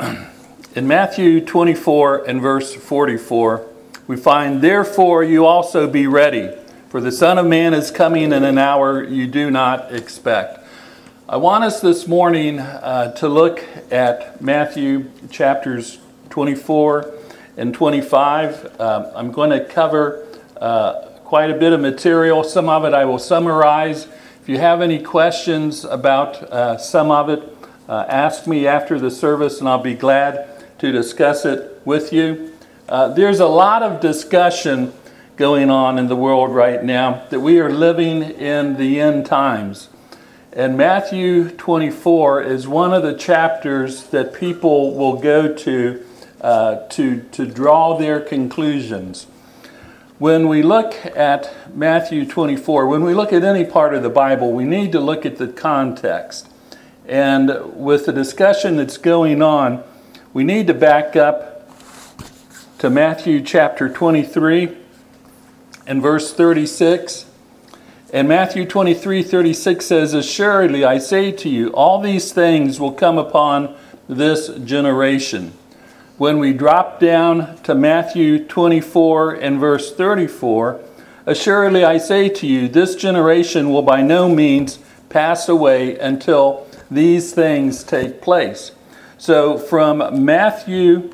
In Matthew 24 and verse 44, we find, "Therefore you also be ready, for the Son of Man is coming in an hour you do not expect." I want us this morning to look at Matthew chapters 24 and 25. I'm going to cover quite a bit of material. Some of it I will summarize. If you have any questions about some of it, ask me after the service and I'll be glad to discuss it with you. There's a lot of discussion going on in the world right now that we are living in the end times. And Matthew 24 is one of the chapters that people will go to draw their conclusions. When we look at Matthew 24, when we look at any part of the Bible, we need to look at the context. And with the discussion that's going on, we need to back up to Matthew chapter 23 and verse 36. And Matthew 23:36 says, "Assuredly, I say to you, all these things will come upon this generation." When we drop down to Matthew 24 and verse 34, "Assuredly, I say to you, this generation will by no means pass away until these things take place." So from Matthew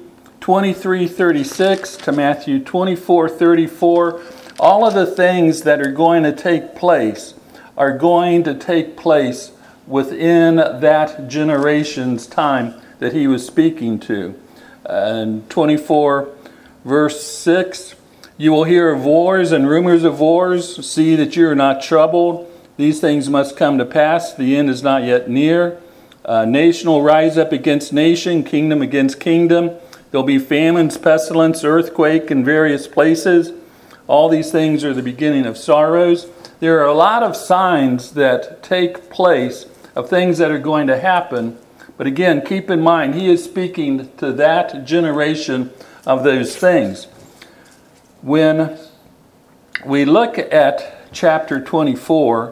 23:36 to Matthew 24:34, all of the things that are going to take place are going to take place within that generation's time that he was speaking to. In 24 verse 6, "You will hear of wars and rumors of wars. See that you are not troubled. These things must come to pass. The end is not yet near. Nation will rise up against nation, kingdom against kingdom. There'll be famines, pestilence, earthquake in various places. All these things are the beginning of sorrows." There are a lot of signs that take place of things that are going to happen. But again, keep in mind, he is speaking to that generation of those things. When we look at chapter 24,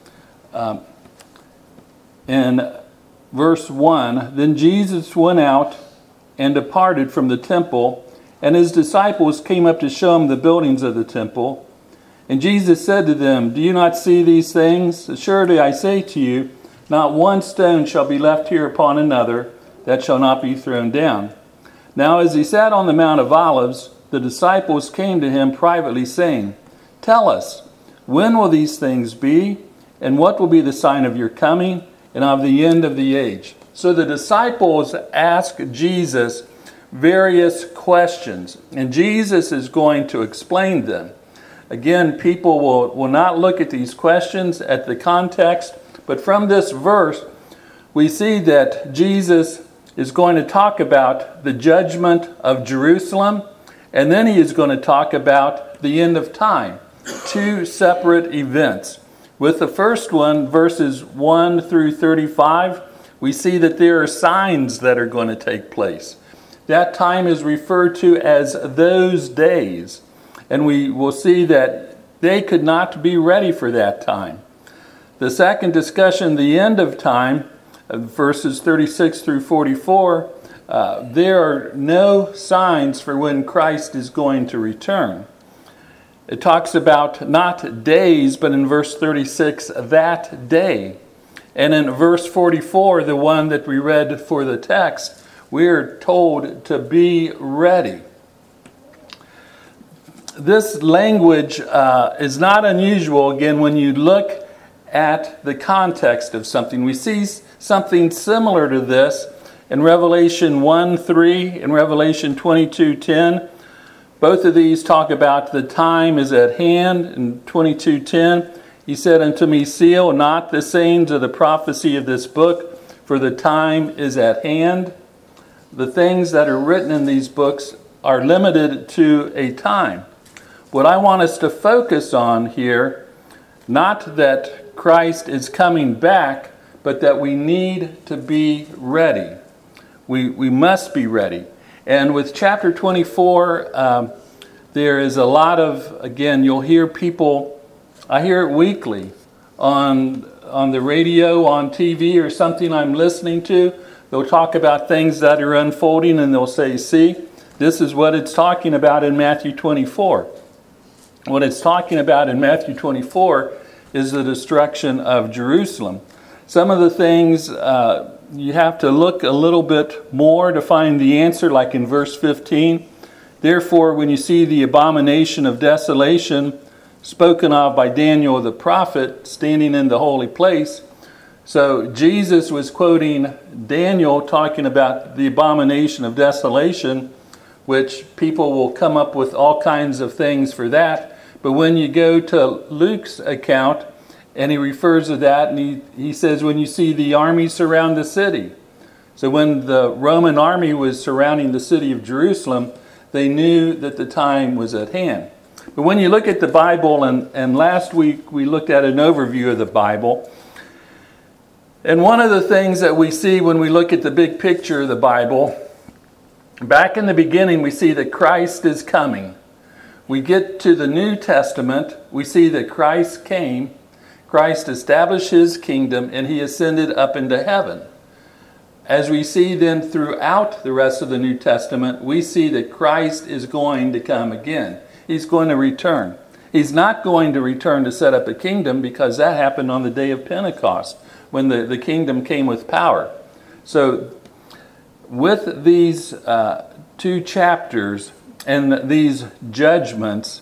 in verse 1, "Then Jesus went out and departed from the temple, and his disciples came up to show him the buildings of the temple. And Jesus said to them, 'Do you not see these things? Assuredly I say to you, not one stone shall be left here upon another that shall not be thrown down.' Now as he sat on the Mount of Olives, the disciples came to him privately, saying, 'Tell us, when will these things be? And what will be the sign of your coming and of the end of the age?'" So the disciples ask Jesus various questions, and Jesus is going to explain them. Again, people will not look at these questions at the context, but from this verse, we see that Jesus is going to talk about the judgment of Jerusalem, and then he is going to talk about the end of time. Two separate events. With the first one, verses 1 through 35, we see that there are signs that are going to take place. That time is referred to as those days. And we will see that they could not be ready for that time. The second discussion, the end of time, verses 36 through 44, there are no signs for when Christ is going to return. It talks about not days, but in verse 36, that day. And in verse 44, the one that we read for the text, we are told to be ready. This language is not unusual, again, when you look at the context of something. We see something similar to this in Revelation 1:3 and Revelation 22:10. Both of these talk about the time is at hand. In 22:10, he said unto me, "Seal not the sayings of the prophecy of this book, for the time is at hand." The things that are written in these books are limited to a time. What I want us to focus on here, not that Christ is coming back, but that we need to be ready. We must be ready. And with chapter 24, there is a lot of, again, you'll hear people, I hear it weekly on the radio, on TV, or something I'm listening to. They'll talk about things that are unfolding and they'll say, see, this is what it's talking about in Matthew 24. What it's talking about in Matthew 24 is the destruction of Jerusalem. Some of the things you have to look a little bit more to find the answer, like in verse 15. Therefore, when you see the abomination of desolation spoken of by Daniel the prophet standing in the holy place. So Jesus was quoting Daniel talking about the abomination of desolation, which people will come up with all kinds of things for that. But when you go to Luke's account, and he refers to that, and he says, when you see the army surround the city. So when the Roman army was surrounding the city of Jerusalem, they knew that the time was at hand. But when you look at the Bible, and last week we looked at an overview of the Bible, and one of the things that we see when we look at the big picture of the Bible, back in the beginning we see that Christ is coming. We get to the New Testament, we see that Christ came, Christ established his kingdom, and he ascended up into heaven. As we see then throughout the rest of the New Testament, we see that Christ is going to come again. He's going to return. He's not going to return to set up a kingdom, because that happened on the day of Pentecost, when the kingdom came with power. So with these two chapters and these judgments,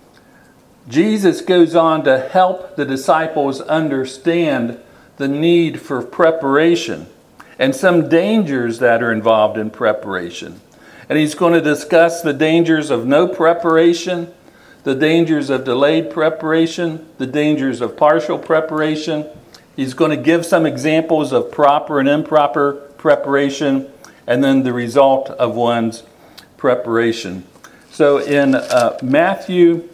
Jesus goes on to help the disciples understand the need for preparation and some dangers that are involved in preparation. And he's going to discuss the dangers of no preparation, the dangers of delayed preparation, the dangers of partial preparation. He's going to give some examples of proper and improper preparation, and then the result of one's preparation. So in Matthew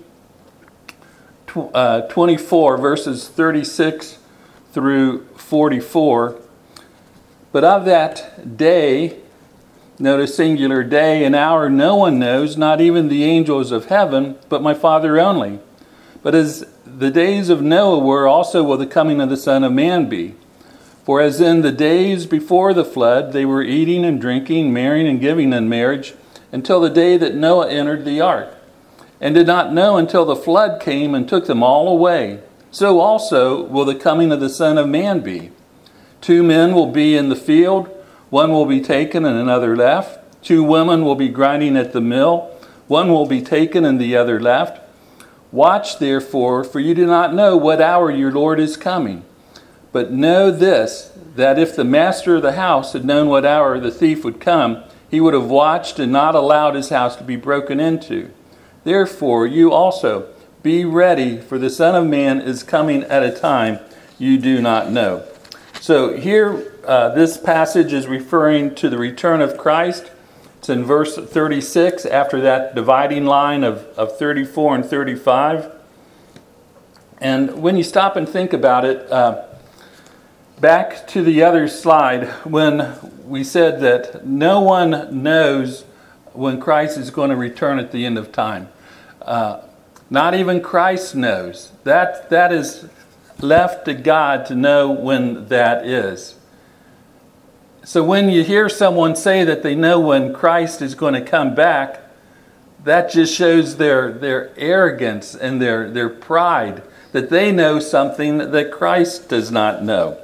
24, verses 36 through 44, but of that day, notice singular, day and hour, no one knows, not even the angels of heaven, but my Father only. But as the days of Noah were, also will the coming of the Son of Man be. For as in the days before the flood, they were eating and drinking, marrying and giving in marriage, until the day that Noah entered the ark, and did not know until the flood came and took them all away. So also will the coming of the Son of Man be. 2 men will be in the field, one will be taken and another left. 2 women will be grinding at the mill, one will be taken and the other left. Watch therefore, for you do not know what hour your Lord is coming. But know this, that if the master of the house had known what hour the thief would come, he would have watched and not allowed his house to be broken into. Therefore, you also be ready, for the Son of Man is coming at a time you do not know. So here, this passage is referring to the return of Christ. It's in verse 36, after that dividing line of 34 and 35. And when you stop and think about it, back to the other slide, when we said that no one knows when Christ is going to return at the end of time. Not even Christ knows. That is left to God to know when that is. So when you hear someone say that they know when Christ is going to come back, that just shows their arrogance and their pride, that they know something that Christ does not know.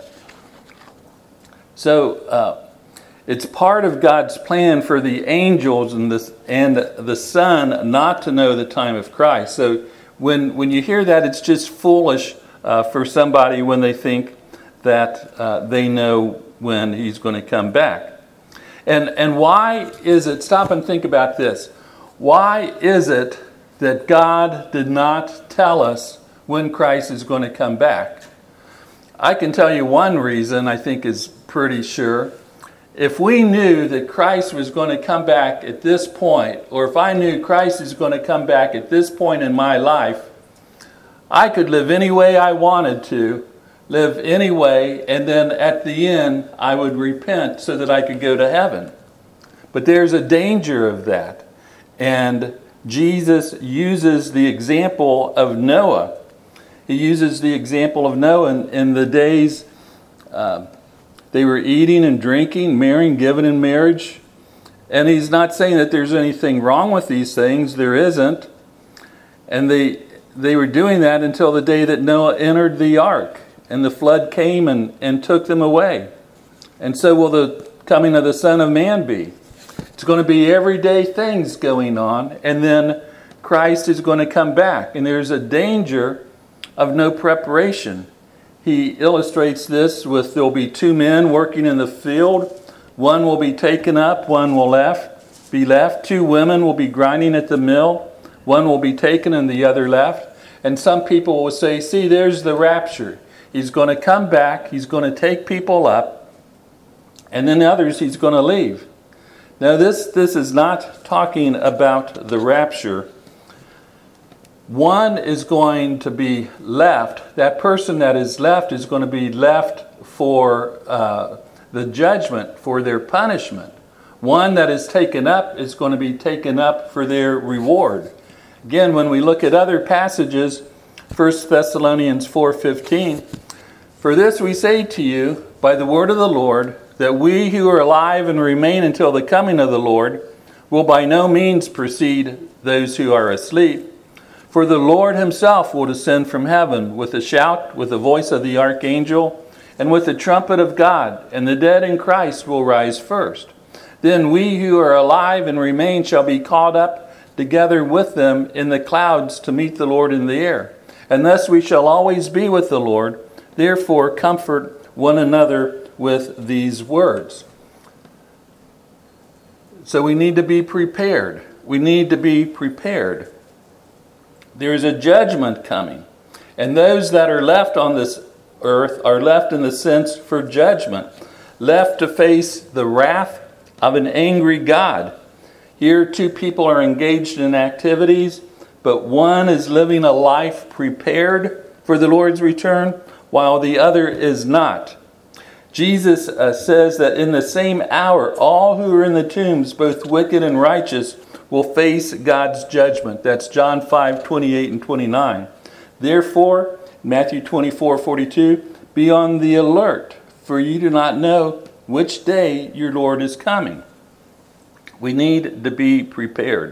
So it's part of God's plan for the angels and the Son not to know the time of Christ. So when you hear that, it's just foolish for somebody when they think that they know when he's going to come back. And why is it, stop and think about this, why is it that God did not tell us when Christ is going to come back? I can tell you one reason I think is pretty sure. If we knew that Christ was going to come back at this point, or if I knew Christ is going to come back at this point in my life, I could live any way I wanted to, live any way, and then at the end I would repent so that I could go to heaven. But there's a danger of that. And Jesus uses the example of Noah. He uses the example of Noah in the days They were eating and drinking, marrying, giving in marriage. And he's not saying that there's anything wrong with these things. There isn't. And they were doing that until the day that Noah entered the ark. And the flood came and took them away. And so will the coming of the Son of Man be. It's going to be everyday things going on. And then Christ is going to come back. And there's a danger of no preparation. He illustrates this with there'll be two men working in the field. One will be taken up, one will be left. Two women will be grinding at the mill. One will be taken and the other left. And some people will say, see, there's the rapture. He's going to come back. He's going to take people up. And then others, he's going to leave. Now, this is not talking about the rapture. One is going to be left. That person that is left is going to be left for the judgment, for their punishment. One that is taken up is going to be taken up for their reward. Again, when we look at other passages, 1 Thessalonians 4:15, for this we say to you by the word of the Lord, that we who are alive and remain until the coming of the Lord will by no means precede those who are asleep. For the Lord himself will descend from heaven with a shout, with the voice of the archangel, and with the trumpet of God, and the dead in Christ will rise first. Then we who are alive and remain shall be caught up together with them in the clouds to meet the Lord in the air. And thus we shall always be with the Lord. Therefore comfort one another with these words. So we need to be prepared. We need to be prepared. There is a judgment coming. And those that are left on this earth are left in the sense for judgment, left to face the wrath of an angry God. Here, two people are engaged in activities, but one is living a life prepared for the Lord's return, while the other is not. Jesus says that in the same hour, all who are in the tombs, both wicked and righteous, will face God's judgment. That's John 5:28 and 29. Therefore, Matthew 24:42, be on the alert, for you do not know which day your Lord is coming. We need to be prepared.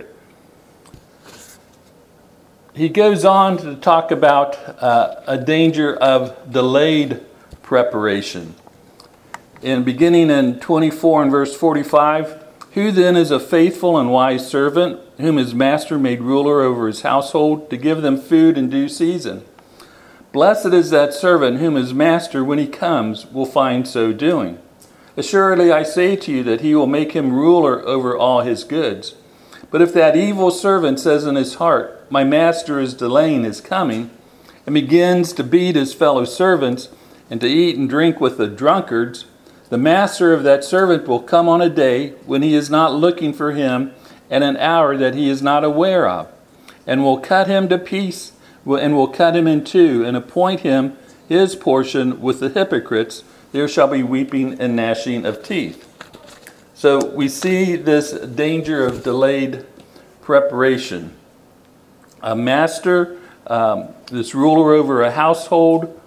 He goes on to talk about a danger of delayed preparation. Beginning in 24 and verse 45, who then is a faithful and wise servant, whom his master made ruler over his household, to give them food in due season? Blessed is that servant whom his master, when he comes, will find so doing. Assuredly I say to you that he will make him ruler over all his goods. But if that evil servant says in his heart, my master is delaying his coming, and begins to beat his fellow servants, and to eat and drink with the drunkards, the master of that servant will come on a day when he is not looking for him, and an hour that he is not aware of, and will cut him to piece, and will cut him in two, and appoint him his portion with the hypocrites. There shall be weeping and gnashing of teeth. So we see this danger of delayed preparation. A master, this ruler over a household,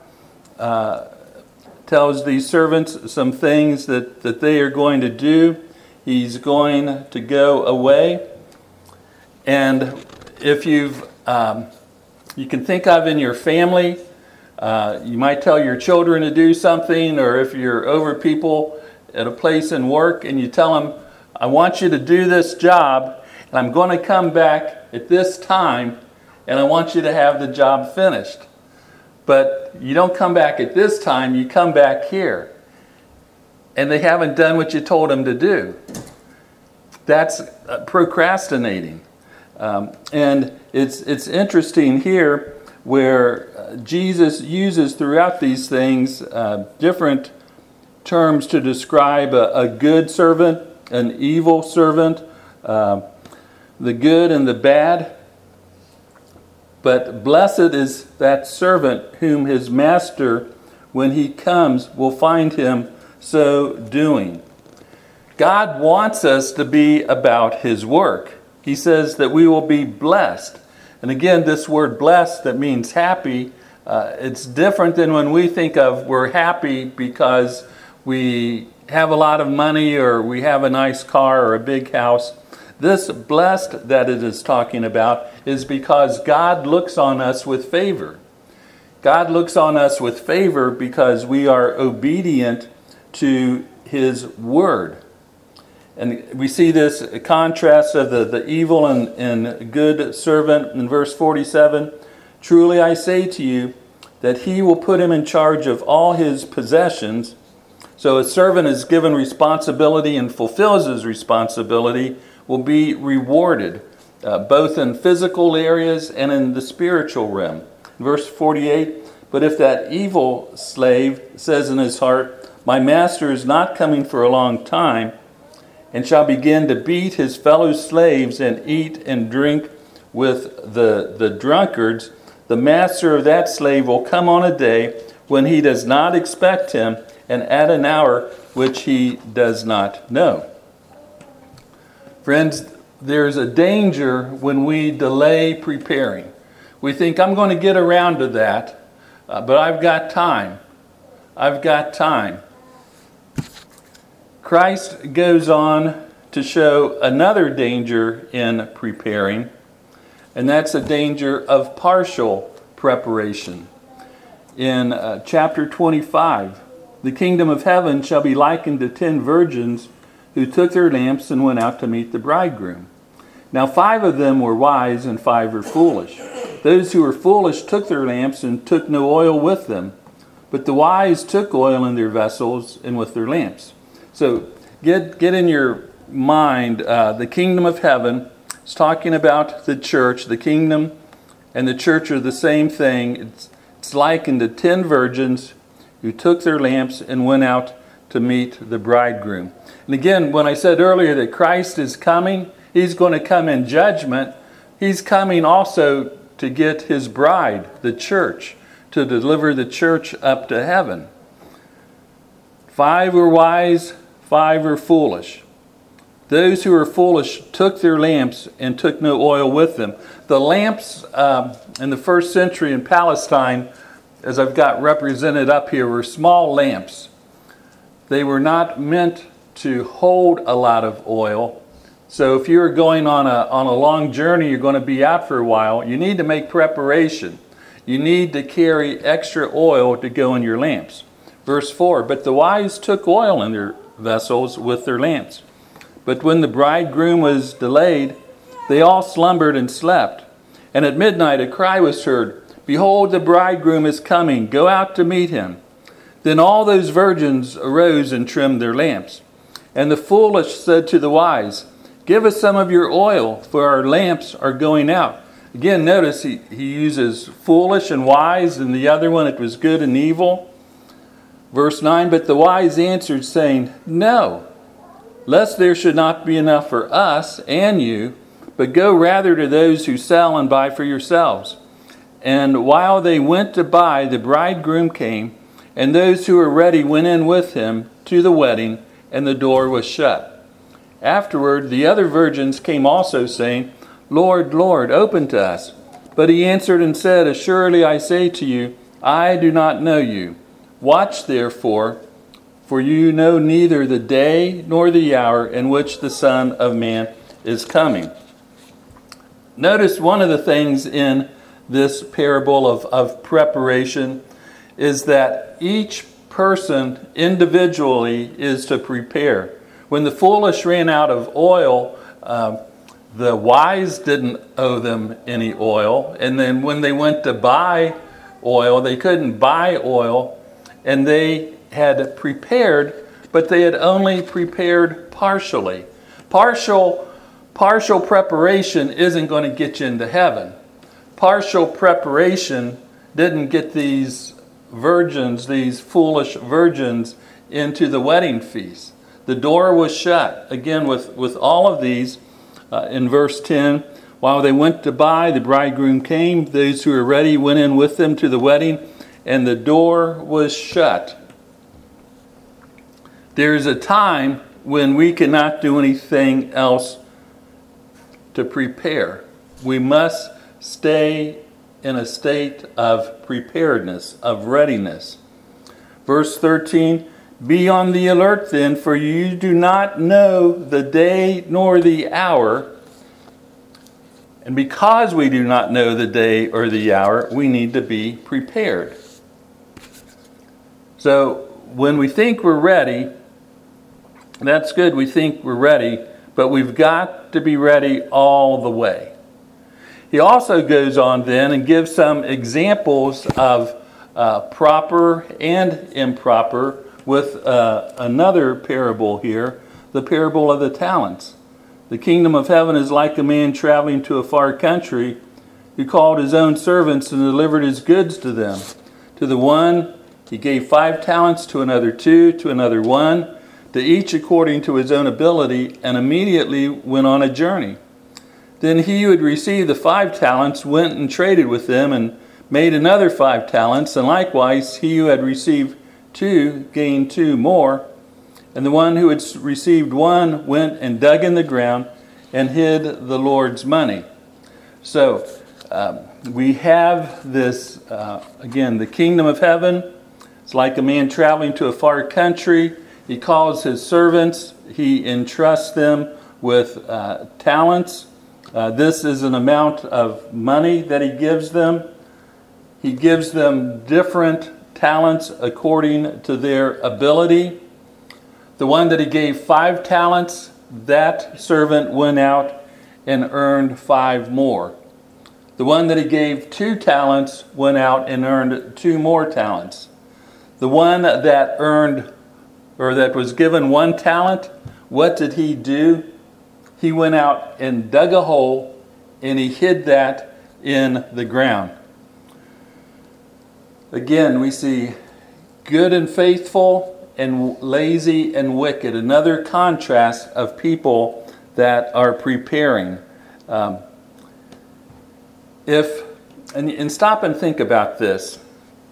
tells these servants some things that they are going to do. He's going to go away. And if you can think of in your family, you might tell your children to do something, or if you're over people at a place in work and you tell them, I want you to do this job, and I'm going to come back at this time, and I want you to have the job finished. But you don't come back at this time, you come back here. And they haven't done what you told them to do. That's procrastinating. And it's interesting here where Jesus uses throughout these things different terms to describe a good servant, an evil servant, the good and the bad. But blessed is that servant whom his master, when he comes, will find him so doing. God wants us to be about his work. He says that we will be blessed. And again, this word blessed, that means happy, it's different than when we think of we're happy because we have a lot of money, or we have a nice car or a big house. This blessed that it is talking about is because God looks on us with favor. God looks on us with favor because we are obedient to His word. And we see this contrast of the evil and good servant in verse 47. Truly I say to you that He will put him in charge of all his possessions. So a servant is given responsibility and fulfills his responsibility, will be rewarded, both in physical areas and in the spiritual realm. Verse 48, but if that evil slave says in his heart, my master is not coming for a long time, and shall begin to beat his fellow slaves and eat and drink with the drunkards, the master of that slave will come on a day when he does not expect him, and at an hour which he does not know. Friends, there's a danger when we delay preparing. We think, I'm going to get around to that, but I've got time. I've got time. Christ goes on to show another danger in preparing, and that's a danger of partial preparation. In chapter 25, the kingdom of heaven shall be likened to 10 virgins who took their lamps and went out to meet the bridegroom. Now 5 of them were wise and 5 were foolish. Those who were foolish took their lamps and took no oil with them, but the wise took oil in their vessels and with their lamps. So get in your mind, the kingdom of heaven is talking about the church. The kingdom and the church are the same thing. It's likened to 10 virgins who took their lamps and went out to meet the bridegroom. And again, when I said earlier that Christ is coming, He's going to come in judgment. He's coming also to get His bride, the church, to deliver the church up to heaven. 5 were wise, 5 were foolish. Those who were foolish took their lamps and took no oil with them. The lamps in the first century in Palestine, as I've got represented up here, were small lamps. They were not meant to hold a lot of oil. So if you're going on a long journey, you're going to be out for a while, you need to make preparation. You need to carry extra oil to go in your lamps. Verse 4, but the wise took oil in their vessels with their lamps. But when the bridegroom was delayed, they all slumbered and slept. And at midnight a cry was heard, behold, the bridegroom is coming, go out to meet him. Then all those virgins arose and trimmed their lamps. And the foolish said to the wise, give us some of your oil, for our lamps are going out. Again, notice he uses foolish and wise, and the other one it was good and evil. Verse 9, but the wise answered, saying, no, lest there should not be enough for us and you, but go rather to those who sell and buy for yourselves. And while they went to buy, the bridegroom came, and those who were ready went in with him to the wedding, and the door was shut. Afterward, the other virgins came also, saying, Lord, Lord, open to us. But he answered and said, assuredly I say to you, I do not know you. Watch therefore, for you know neither the day nor the hour in which the Son of Man is coming. Notice one of the things in this parable of preparation is that each person individually is to prepare. When the foolish ran out of oil, the wise didn't owe them any oil. And then when they went to buy oil, they couldn't buy oil. And they had prepared, but they had only prepared partially. Partial preparation isn't going to get you into heaven. Partial preparation didn't get these virgins, these foolish virgins, into the wedding feast. The door was shut. Again, with all of these, in verse 10, while they went to buy, the bridegroom came. Those who were ready went in with them to the wedding, and the door was shut. There is a time when we cannot do anything else to prepare. We must stay in a state of preparedness, of readiness. Verse 13, Be on the alert then, for you do not know the day nor the hour. And because we do not know the day or the hour, we need to be prepared. So when we think we're ready, that's good. We think we're ready, but we've got to be ready all the way. He also goes on then and gives some examples of proper and improper with another parable here, the parable of the talents. The kingdom of heaven is like a man traveling to a far country who called his own servants and delivered his goods to them. To the one he gave 5 talents, to another 2, to another 1, to each according to his own ability, and immediately went on a journey. Then he who had received the 5 talents went and traded with them and made another 5 talents, and likewise he who had received 2 gained 2 more. And the one who had received 1 went and dug in the ground and hid the Lord's money. So we have this, again, the kingdom of heaven. It's like a man traveling to a far country. He calls his servants. He entrusts them with talents. This is an amount of money that he gives them. He gives them different talents according to their ability. The one that he gave 5 talents, that servant went out and earned 5 more. The one that he gave 2 talents went out and earned 2 more talents. The one that earned, or that was given 1 talent, what did he do? He went out and dug a hole and he hid that in the ground. Again, we see good and faithful and lazy and wicked. Another contrast of people that are preparing. And stop and think about this.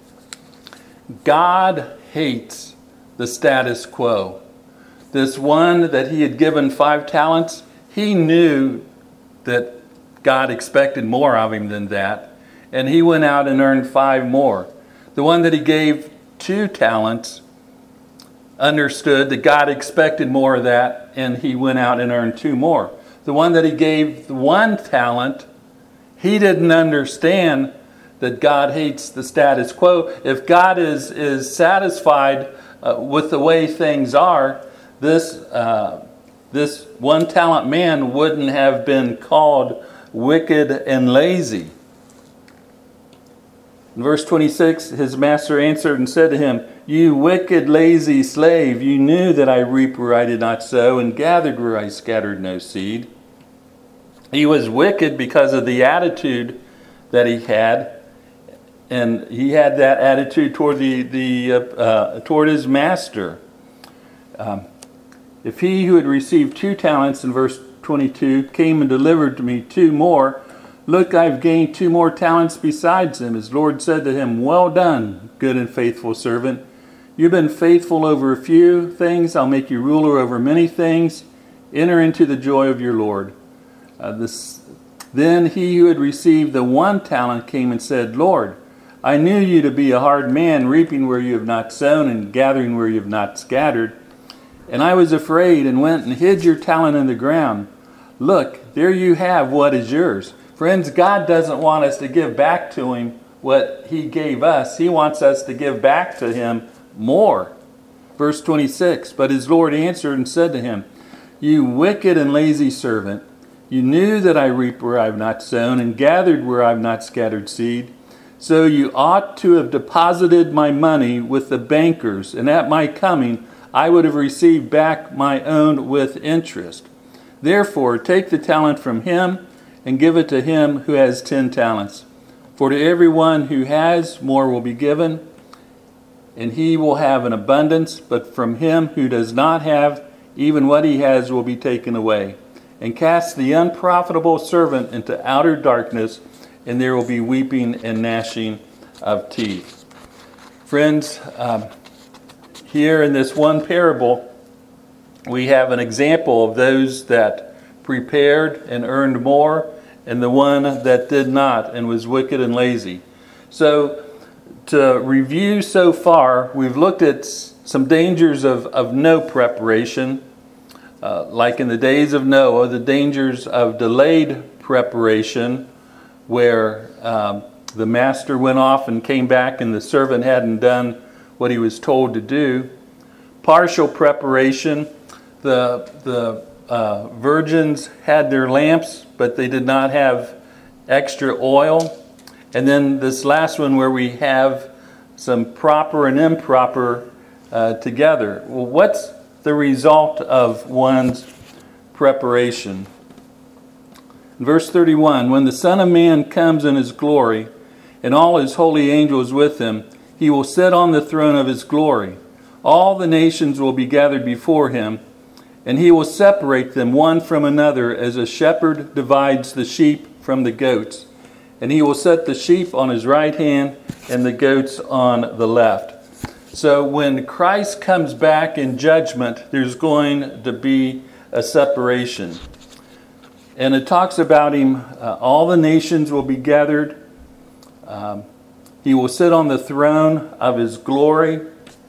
God hates the status quo. This one that he had given 5 talents, he knew that God expected more of him than that, and he went out and earned 5 more. The one that he gave 2 talents understood that God expected more of that, and he went out and earned 2 more. The one that he gave 1 talent, he didn't understand that God hates the status quo. If God is satisfied with the way things are, this 1 talent man wouldn't have been called wicked and lazy. In verse 26, his master answered and said to him, "You wicked, lazy slave, you knew that I reap where I did not sow and gathered where I scattered no seed." He was wicked because of the attitude that he had, and he had that attitude toward toward his master. If he who had received 2 talents, in verse 22, came and delivered to me 2 more, look, I've gained 2 more talents besides him. His Lord said to him, "Well done, good and faithful servant. You've been faithful over a few things. I'll make you ruler over many things. Enter into the joy of your Lord." Then he who had received the 1 talent came and said, "Lord, I knew you to be a hard man, reaping where you have not sown and gathering where you have not scattered. And I was afraid and went and hid your talent in the ground. Look, there you have what is yours." Friends, God doesn't want us to give back to him what he gave us. He wants us to give back to him more. Verse 26, but his Lord answered and said to him, "You wicked and lazy servant, you knew that I reap where I have not sown and gathered where I have not scattered seed. So you ought to have deposited my money with the bankers, and at my coming I would have received back my own with interest. Therefore, take the talent from him and give it to him who has 10 talents. For to everyone who has, more will be given, and he will have an abundance. But from him who does not have, even what he has will be taken away. And cast the unprofitable servant into outer darkness, and there will be weeping and gnashing of teeth." Friends, here in this one parable, we have an example of those that prepared and earned more, and the one that did not and was wicked and lazy. So, to review so far, we've looked at Some dangers of no preparation, like in the days of Noah, the dangers of delayed preparation, where the master went off and came back and the servant hadn't done what he was told to do. Partial preparation, the virgins had their lamps, but they did not have extra oil. And then this last one where we have some proper and improper together. Well, what's the result of one's preparation? In verse 31, when the Son of Man comes in his glory, and all his holy angels with him, he will sit on the throne of his glory. All the nations will be gathered before him, and he will separate them one from another as a shepherd divides the sheep from the goats. And he will set the sheep on his right hand and the goats on the left. So when Christ comes back in judgment, there's going to be a separation. And it talks about him, all the nations will be gathered. He will sit on the throne of his glory.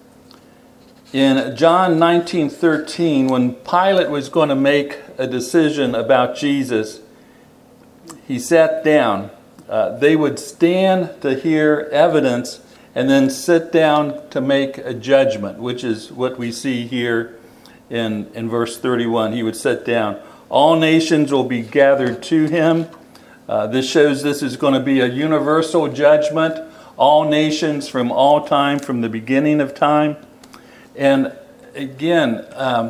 In John 19:13, when Pilate was going to make a decision about Jesus, he sat down. They would stand to hear evidence and then sit down to make a judgment, which is what we see here in verse 31. He would sit down. All nations will be gathered to him. This shows this is going to be a universal judgment. All nations from all time, from the beginning of time. And again,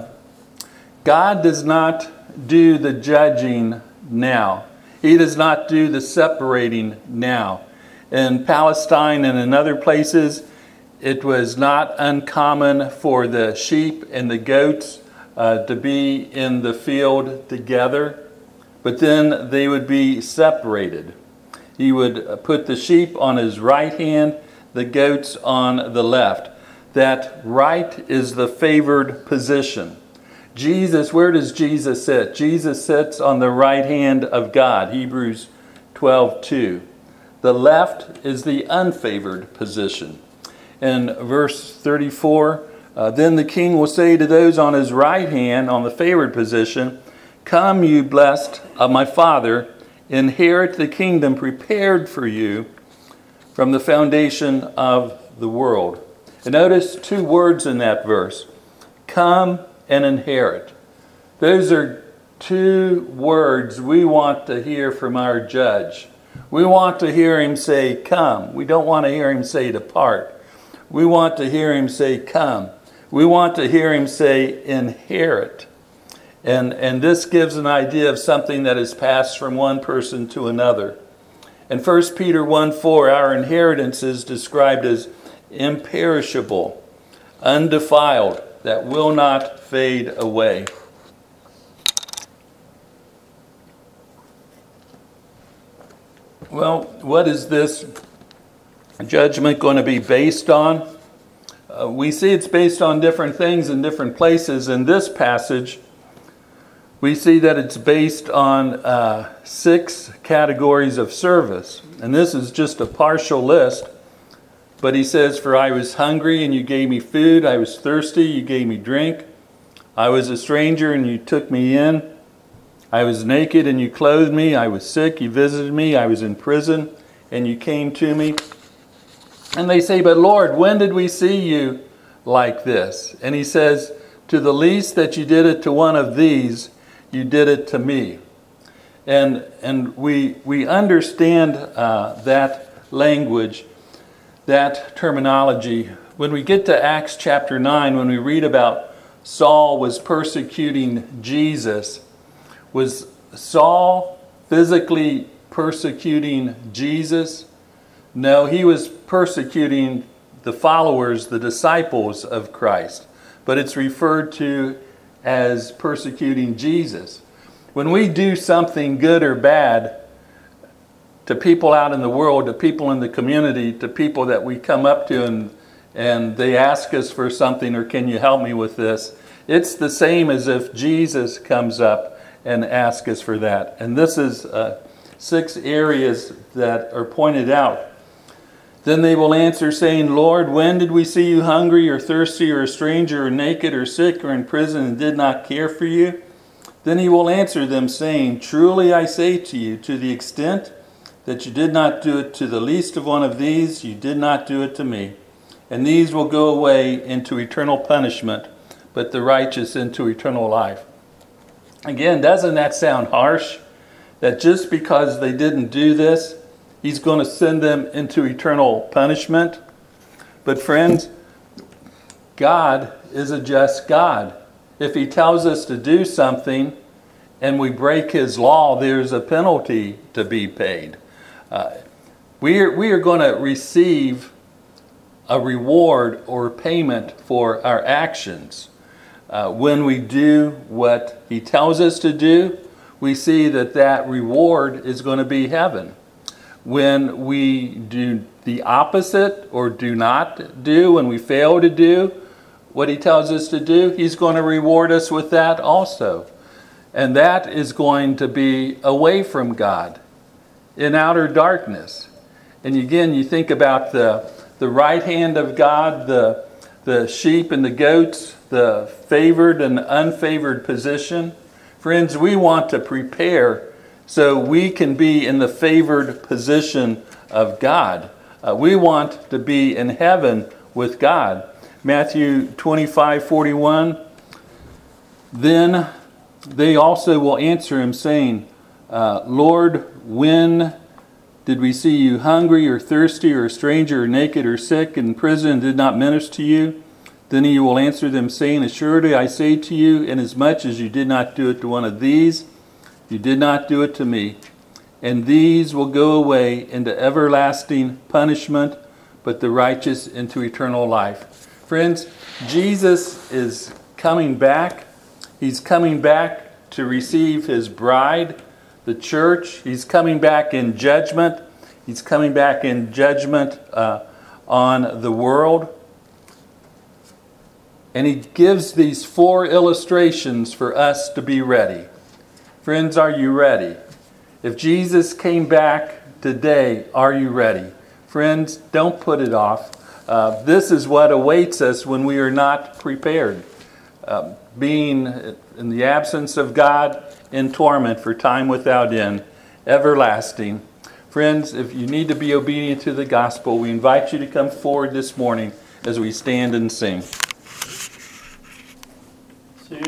God does not do the judging now. He does not do the separating now. In Palestine and in other places, it was not uncommon for the sheep and the goats to be in the field together, but then they would be separated. He would put the sheep on his right hand, the goats on the left. That right is the favored position. Jesus, where does Jesus sit? Jesus sits on the right hand of God, Hebrews 12:2. The left is the unfavored position. In verse 34, then the king will say to those on his right hand, on the favored position, "Come, you blessed of my Father, inherit the kingdom prepared for you from the foundation of the world." And notice two words in that verse, come and inherit. Those are two words we want to hear from our judge. We want to hear him say, come. We don't want to hear him say, depart. We want to hear him say, come. We want to hear him say, inherit. And this gives an idea of something that is passed from one person to another. In 1 Peter 1:4, our inheritance is described as imperishable, undefiled, that will not fade away. Well, what is this judgment going to be based on? We see it's based on different things in different places. In this passage, we see that it's based on 6 categories of service. And this is just a partial list. But he says, for I was hungry and you gave me food. I was thirsty, you gave me drink. I was a stranger and you took me in. I was naked and you clothed me. I was sick, you visited me. I was in prison and you came to me. And they say, but Lord, when did we see you like this? And he says, to the least that you did it to one of these, you did it to me. And we understand that language, that terminology. When we get to Acts chapter 9, when we read about Saul was persecuting Jesus, was Saul physically persecuting Jesus? No, he was persecuting the followers, the disciples of Christ. But it's referred to as persecuting Jesus. When we do something good or bad to people out in the world, to people in the community, to people that we come up to and they ask us for something, or can you help me with this? It's the same as if Jesus comes up and asks us for that. And this is 6 areas that are pointed out. Then they will answer, saying, Lord, when did we see you hungry or thirsty or a stranger or naked or sick or in prison and did not care for you? Then he will answer them, saying, Truly I say to you, to the extent that you did not do it to the least of one of these, you did not do it to me. And these will go away into eternal punishment, but the righteous into eternal life. Again, doesn't that sound harsh? That just because they didn't do this, he's going to send them into eternal punishment? But friends, God is a just God. If he tells us to do something and we break his law, there's a penalty to be paid. We are going to receive a reward or payment for our actions. When we do what he tells us to do, we see that reward is going to be heaven. When we do the opposite or do not do, when we fail to do what he tells us to do, he's going to reward us with that also. And that is going to be away from God, in outer darkness. And again, you think about the right hand of God, the sheep and the goats, the favored and unfavored position. Friends, we want to prepare so we can be in the favored position of God. We want to be in heaven with God. Matthew 25:41. Then they also will answer him, saying, Lord, when did we see you hungry or thirsty or a stranger or naked or sick in prison and did not minister to you? Then he will answer them, saying, Assuredly I say to you, inasmuch as you did not do it to one of these, you did not do it to me. And these will go away into everlasting punishment, but the righteous into eternal life. Friends, Jesus is coming back. He's coming back to receive his bride, the church. He's coming back in judgment. He's coming back in judgment on the world. And he gives these 4 illustrations for us to be ready. Friends, are you ready? If Jesus came back today, are you ready? Friends, don't put it off. This is what awaits us when we are not prepared. Being in the absence of God, in torment for time without end, everlasting. Friends, if you need to be obedient to the gospel, we invite you to come forward this morning as we stand and sing.